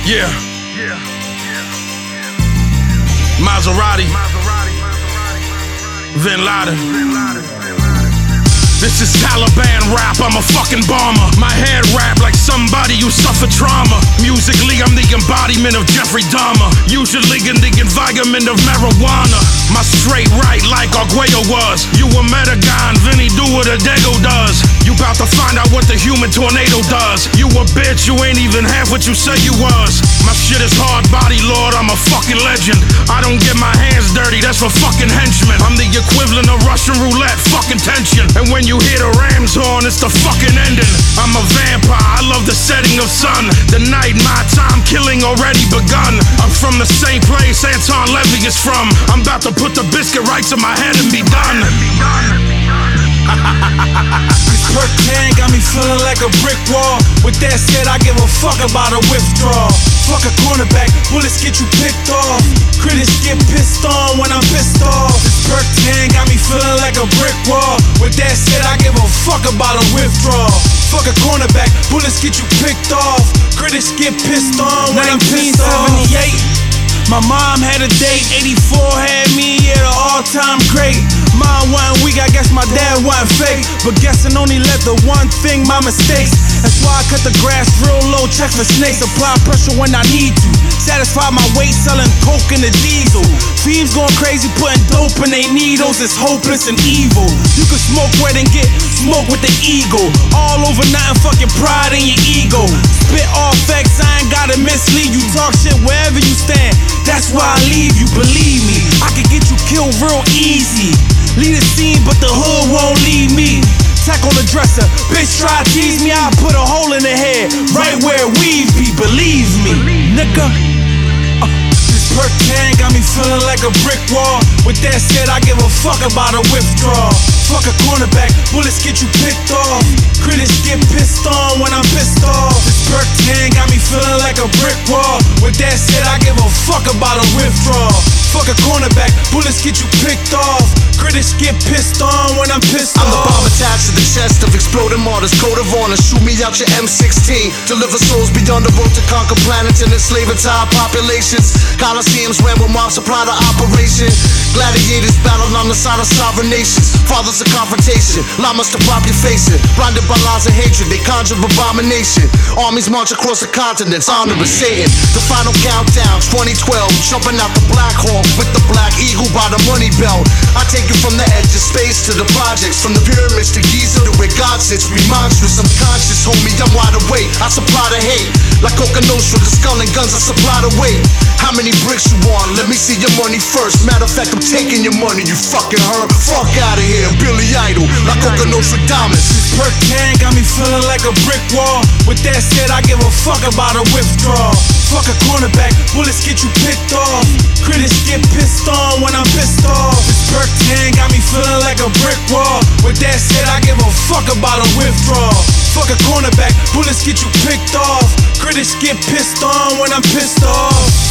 Yeah. Maserati. Bin Laden. This is Taliban rap, I'm a fucking bomber. My head wrapped like somebody who suffered trauma. Musically, I'm the embodiment of Jeffrey Dahmer. Usually in the environment of marijuana. My straight right like Arguello was. You a Metagon, Vinny do what a Dago does. You bout to find out what the human tornado does. You a bitch, you ain't even half what you say you was. My shit is hard body, Lord, I'm a fucking legend. I don't get my hands dirty, that's for fucking henchmen. I'm the equivalent of Russian roulette, fucking tension. And when you hear the Rams horn, it's the fucking ending. I'm a vampire, I love the setting of sun. The night, my time killing already begun. I'm from the same place Anton Levy is from. I'm about to put the biscuit right to my head and be done. This perk can got me feeling like a brick wall. With that said, I give a fuck about a withdrawal. Fuck a cornerback, bullets get you picked off. Critics get pissed on when I'm pissed off. This perk can got me feeling like a brick wall. With that said, I give a fuck about a withdrawal. Fuck a cornerback, bullets get you picked off. Critics get pissed on when I'm pissed off. 1978, my mom had a date. 84 had me, yeah, the all-time great. Mine wasn't weak, I guess my dad wasn't fake. But guessing only led to one thing, my mistakes. That's why I cut the grass real low, check for snakes. Apply pressure when I need to. Satisfy my weight, selling coke in the diesel. Thieves going crazy, putting dope in they needles. It's hopeless and evil. You can smoke wet and get smoke with the eagle. All over nothing, fucking pride in your ego. Spit all facts, I ain't gotta mislead you. Talk shit wherever you stand, that's why I leave you, believe me. I can get you killed real easy. Leave the scene, but the hood won't leave me. Tack on the dresser, bitch try to tease me, I'll put a hole in the head, right where we be, believe me, nigga. This perk can got me feeling like a brick wall. With that said, I give a fuck about a withdrawal. Fuck a cornerback, bullets get you picked off. Critics get pissed on when I'm pissed off. This perk can got me feeling like a brick wall. With that said, I give a fuck about a withdrawal. Fuck a cornerback, bullets get you picked off. Critics get pissed on when I'm pissed off. I'm the bomb attached to the chest of exploding martyrs. Code of honor, shoot me out your M16. Deliver souls beyond the road to conquer planets and enslave entire populations. Coliseums ran with mob supply to operation. Gladiators battled on the side of sovereign nations. Fathers of confrontation, llamas to pop your face in. Blinded by lies of hatred, they conjure abomination. Armies march across the continents, honoring Satan. The final countdown, 2012. Jumping out the Black Hawk with the Black Eagle by the money belt. I take you from the edge of space to the projects, from the pyramids to Giza to where God sits. We monstrous, I'm conscious, homie, I'm wide awake. I supply the hate, like Coca Nostra, the skull and guns, I supply the weight. How many bricks you want? Let me see your money first. Matter of fact, I'm taking your money, you fucking heard. Fuck out of here, Billy Idol, like Coca Nostra Damas. This perk can got me feeling like a brick wall. With that said, I give a fuck about a withdrawal. Fuck a cornerback, bullets get you picked off. Critics get pissed on when I'm pissed off. This perk can got me feeling like a brick wall. With that said, I give a fuck about a withdrawal. Fuck a cornerback, bullets get you picked off. Critics get pissed on when I'm pissed off.